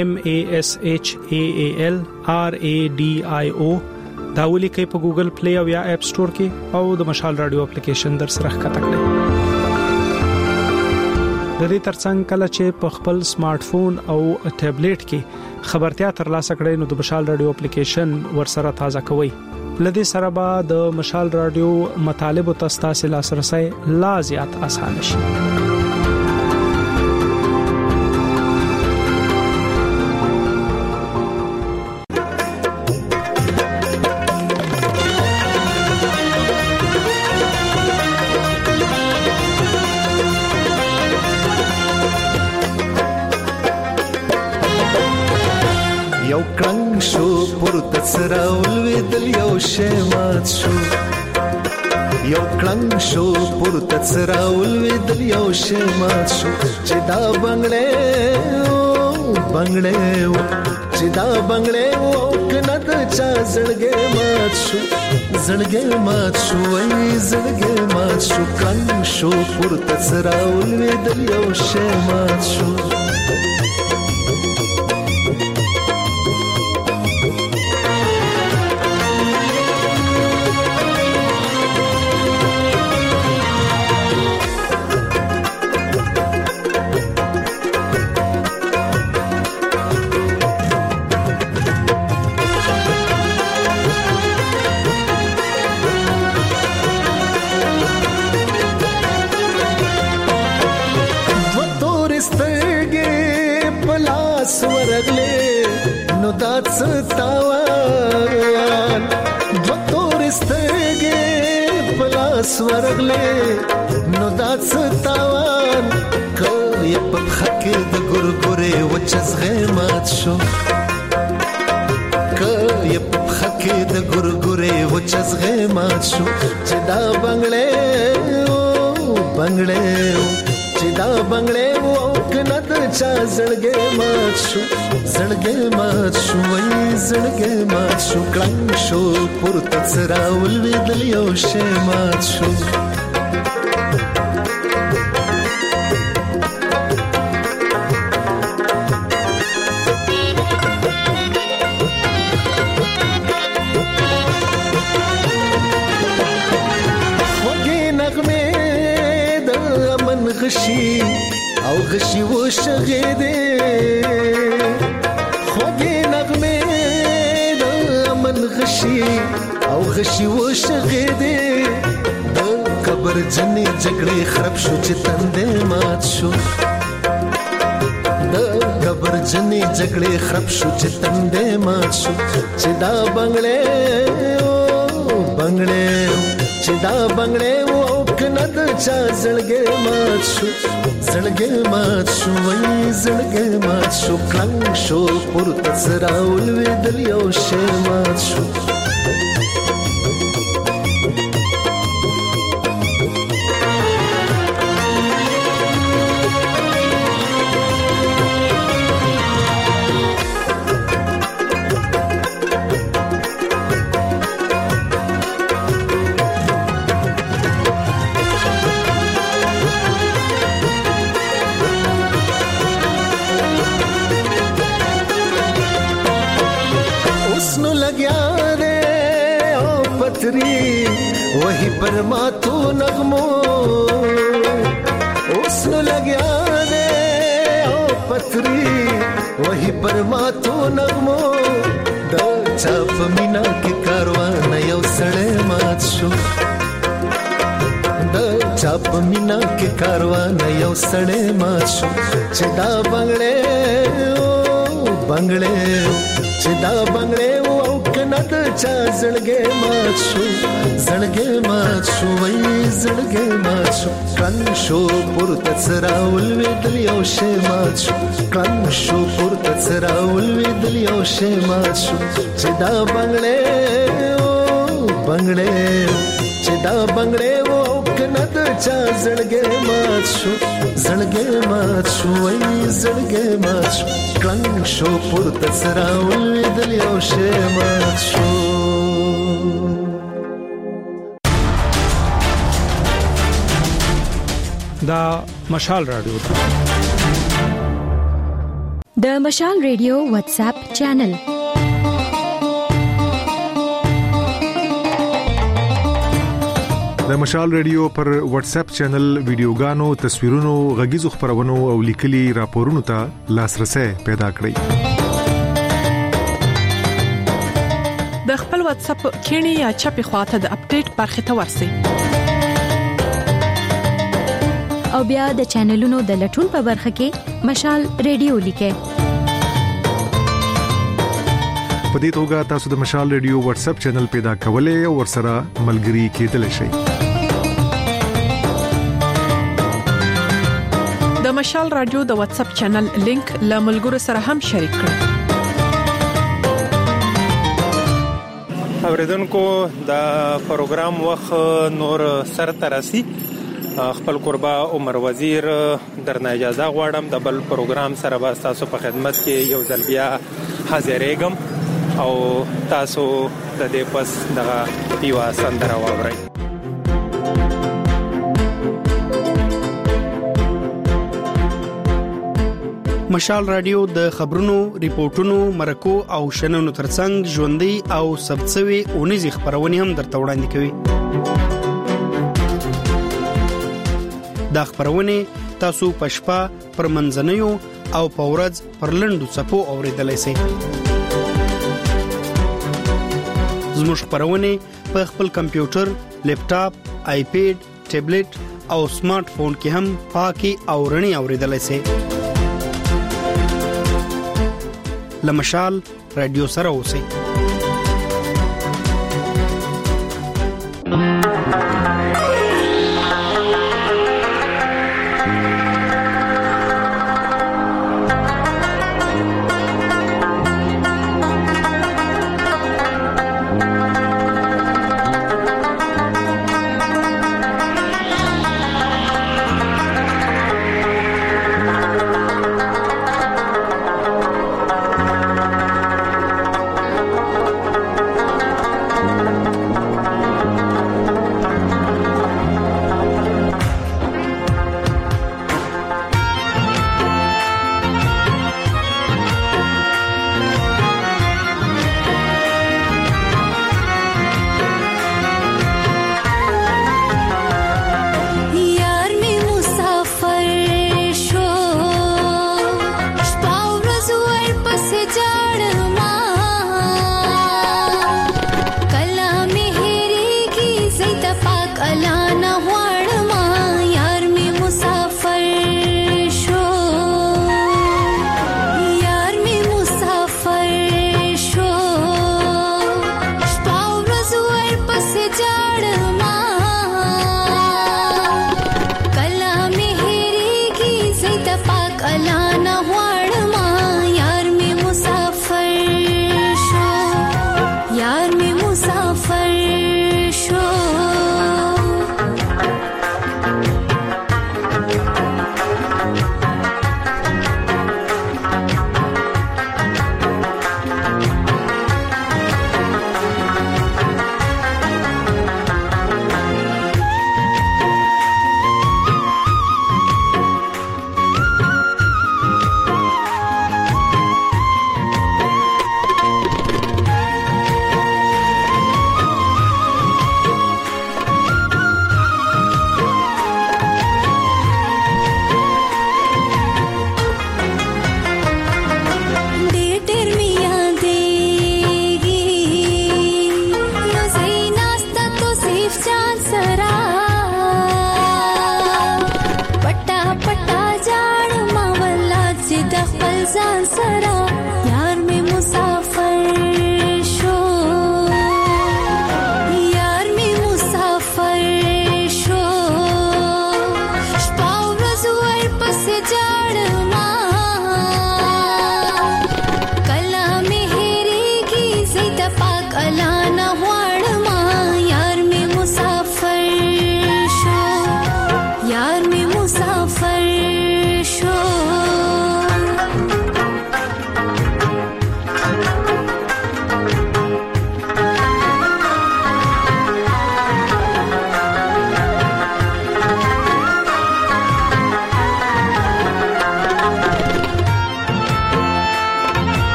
MASHAALRADIO دا ولیکئ په ګوګل پلی او یا اپ سٹور کې او د مشال رادیو اپلیکیشن در سره ښکته کړئ. د دې ترڅنګ کله چې په خپل سمارټ فون او ټابلیټ کې خبرتیا ترلاسه کړئ نو د مشال رادیو اپلیکیشن ورسره تازه کوئ. لدې سره به د مشال رادیو مطالب او تاسو لاسرسي لا زیات آسان شي. یو کړنګ شو پورته سراول ویدل یو شمات شو یو کړنګ شو پورته سراول ویدل یو شمات شو چې دا بنگړې چې دا بنگړې کنه د چا زړګې مات شو وای زړګې مات شو کړنګ شو پورته سراول ویدل یو شمات شو نو دات ستاوان دوتور استګې پلاس ورغلې نو دات ستاوان کوي په خکې د ګورګورې وچز غمات شو کوي په خکې د ګورګورې وچز غمات شو چې دا بنگړې چې دا بنگړې وو کنه د چا زړګې مات شو وای زړګې مات شو کړنګ شو پورته سراول ویدل یو شمات شو او غشي و شغيدي خوږې نغمې د من غشي او غشي و شغيدي د قبر جنې جګړې خراب شو چې تندې مات شو د قبر جنې جګړې خراب شو چې تندې مات شو چې دا بنگړې چې دا بنگړې وو کنه د چا زړګې مات شو وای زړګې مات شو کړنګ شو پورته سراول ویدل یو شمات شو वही परमात्मा नगमो उसनो लग्या रे ओ पथरी वही परमात्मा नगमो द चाप मीना के कारवान यौ सड़े मात शो द चाप मीना के कारवान यौ सड़े मात शो चिदा बंगड़े चिदा बंगड़े वो کنه د چا زړګې مات شو وای زړګې مات شو کړنګ شو پورته سراول ویدل یو شمات شو کړنګ شو پورته سراول ویدل یو شمات شو چې دا بنگړې چې دا بنگړې وو کنه د چا زړګې مات شو وای زړګې مات شو کلنګ شو پورته سره ولېدل یو شی مات شو. دا مشال رادیو د مشال ریډیو واتس اپ چینل د مشال ریډیو پر واتس اپ چینل ویډیوګانو، تصویرونو، غږیزو خبرونو او لیکلي راپورونو ته لاسرسي پیدا کړئ. د خپل واتس اپ کینی یا چپی خواته د اپډیټ برخه ته ورسئ او بیا د چینلونو د لټون په برخه کې مشال ریډیو لیکئ. په دې توګه تاسو د مشال ریډیو واتس اپ چینل پیدا کولای او ورسره ملګري کېدلی شئ. د مشال رادیو د واتس اپ چینل لینک له ملګرو سره هم شریک کړئ. اوریدونکو د پروګرام وخت نور سر ترسي خپل قربا عمر وزیر درنه اجازه غواړم د بل پروګرام سره به تاسو په خدمت کې یو ځل بیا حاضرېږم او تاسو د دې پس دغه یو سندره واورئ. مشال رادیو د خبرونو، ریپورتونو، مرکو او شننو ترڅنګ ژوندۍ او ثبتسوي اونیزي خبرونه هم درته وړاندې کوي. دا خبرونه تاسو په شپه پر منځنیو او په ورځ پر لنډو څپو اوریدلای شئ. زموږ خبرونه په خپل کمپیوټر، لیپټاپ، آیپیډ، ټابلیټ او سمارټ فون کې هم پاکي او رڼي اوریدلای شئ. لمشال رادیو سره اوسئ.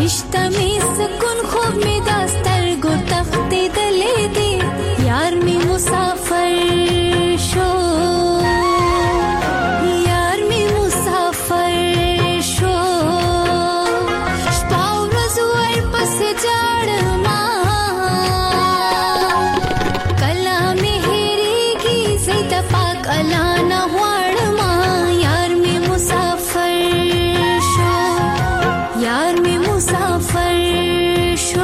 نشته می سکون خوب می داستر گو تخت دلې دی یار می مسافر شو یار می مسافر شو شپه ورځ ورپسې جاړم کله می هېرېږي زه د پاک الله نه غواړم یار می مسافر شو یار می مسافر شو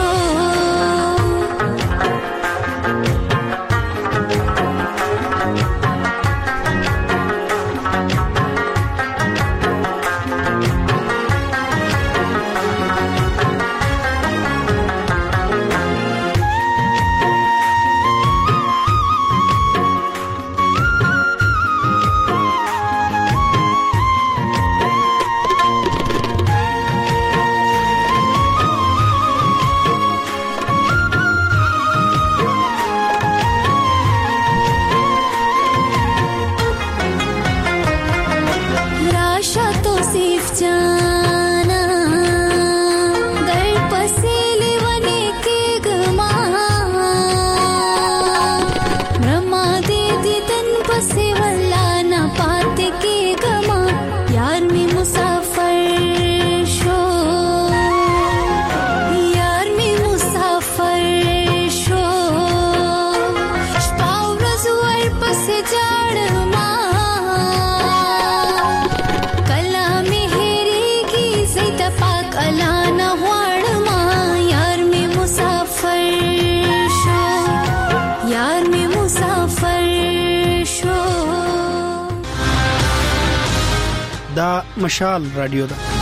دا مشال رادیو ده